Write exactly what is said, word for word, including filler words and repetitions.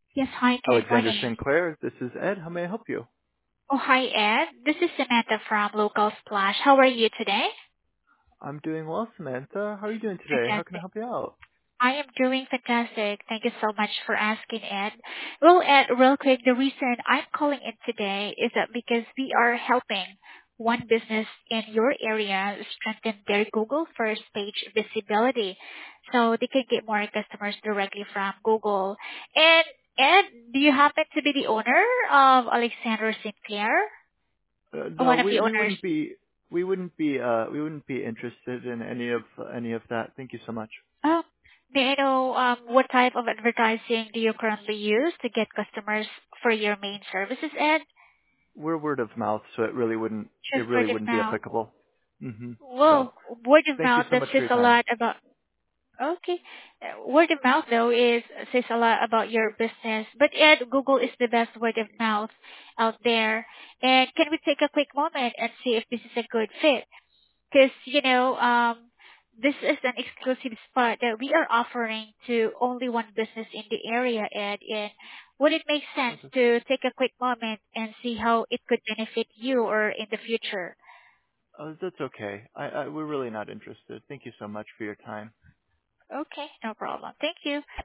Yes, hi, good Alexander morning. Sinclair, this is Ed. How may I help you? Oh, hi, Ed. This is Samantha from Local Splash. How are you today? I'm doing well, Samantha. How are you doing today? How can I Fantastic. help you out? I am doing fantastic. Thank you so much for asking, Ed. Well, Ed, real quick, the reason I'm calling in today is that because we are helping one business in your area strengthen their Google first page visibility so they can get more customers directly from Google. And Ed, do you happen to be the owner of Alexander Sinclair? Uh, Or no, one of we the we owners? wouldn't be we wouldn't be uh we wouldn't be interested in any of any of that. Thank you so much. Oh, may I know um, what type of advertising do you currently use to get customers for your main services, Ed? We're word of mouth, so it really wouldn't it Just really word of wouldn't be mouth. applicable. Mhm. So, Well, word of thank you mouth, so that much for says your a time. lot about, okay. Uh, Word of mouth, though, is says a lot about your business. But Ed, Google is the best word of mouth out there. And can we take a quick moment and see if this is a good fit? Because, you know, um, this is an exclusive spot that we are offering to only one business in the area, Ed. And would it make sense Okay. to take a quick moment and see how it could benefit you or in the future? Uh, that's okay. I, I we're really not interested. Thank you so much for your time. Okay, no problem. Thank you.